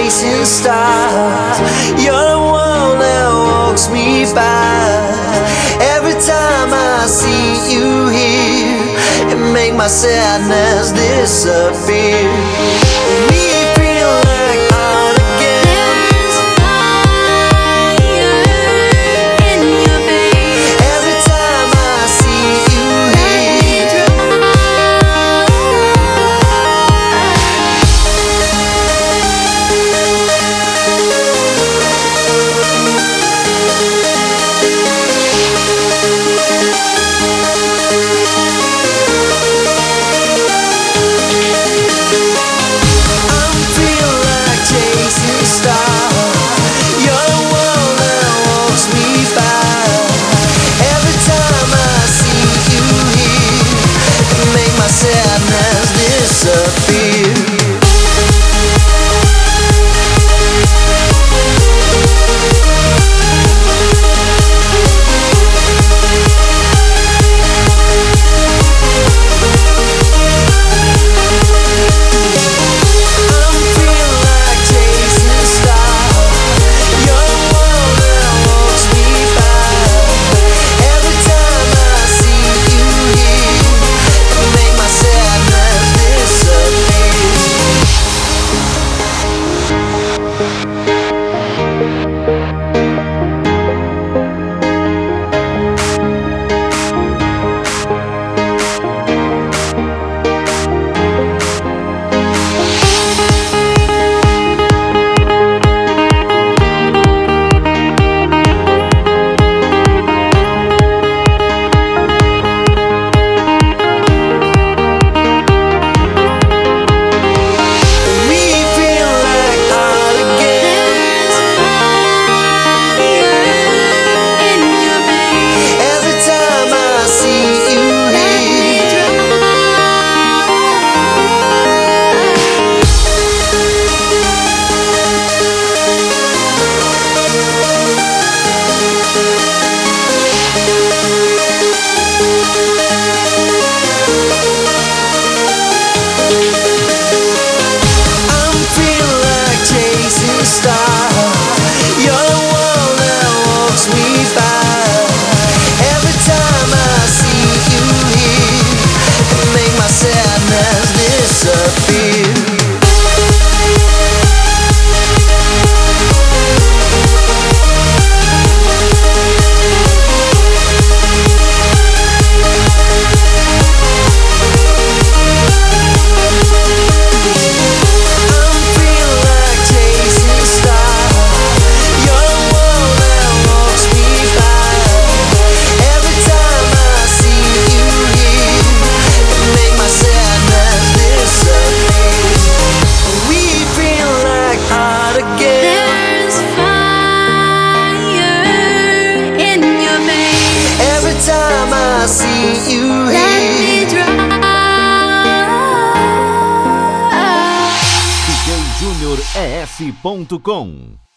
chasing stars. You're the one that walks me by. Every time I see you here, it make my sadness disappear. We feel like art again. There's fire in your veins. Every time I see you here, I'm feeling like chasing stars. You're the one that walks me by. Every time I see you here, it make my sadness disappear. I'm feeling like chasing stars. You're the one that walks me by. Every time I see you here, it make my sadness disappear. We feel like art again. there's fire in your veins. Every time I see you here, I'm feeling like chasing stars. You're the one that walks me by. Every time I see you here, it make my sadness disappear. I'm feeling like chasing stars. You're the one that walks me by. Every time I see you here, it make my sadness disappear. We feel like art again. There's fire in your veins. Every time I see you Let here. me drown. DJJuniorEF.com